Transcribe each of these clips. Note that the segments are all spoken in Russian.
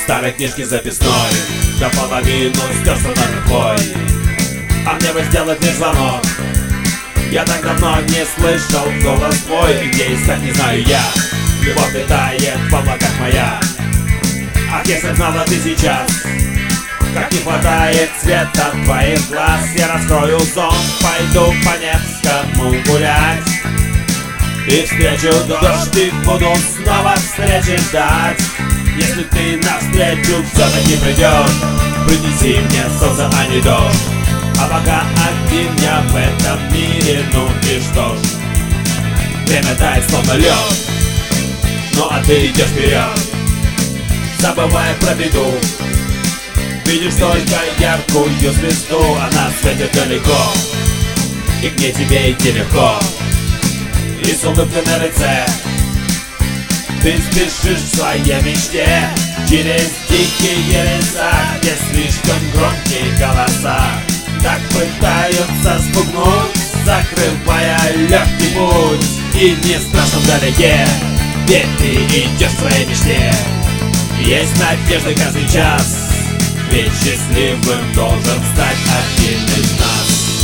старой книжки записной до половины стерся номер твой, а мне бы сделать лишь звонок. Я так давно не слышал голос твой, и где искать не знаю я. Любовь летает в облаках моя. Ах, если б знала ты сейчас, как не хватает света твоих глаз. Я раскрою зонт, пойду по Невскому гулять и встречу дождь, и буду снова встречи ждать. Если ты навстречу все-таки придешь, принеси мне солнце, а не дождь. А пока один я в этом мире, ну и что ж, время тает словно лед. Ну а ты идешь вперед, забывая про беду. Видишь только яркую звезду, она светит далеко, и к ней тебе идти легко. И с улыбкой на лице ты спешишь в своей мечте через дикие леса, где слишком громкие голоса так пытаются спугнуть, закрывая легкий путь. И не страшно вдалеке, ведь ты идешь в своей мечте. Есть надежда каждый час, ведь счастливым должен стать один из нас.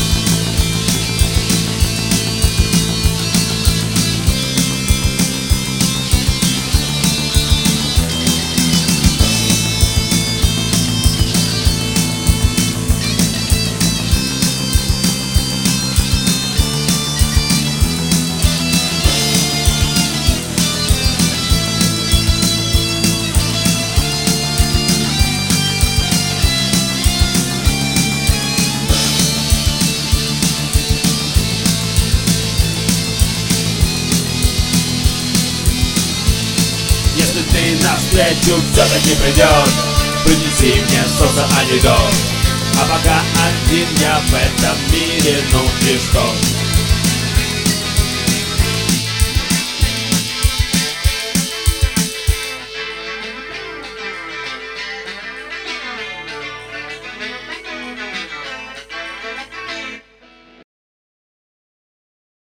Если ты навстречу все-таки придешь, принеси мне солнце, а не дождь. А пока один я в этом мире, ну и что?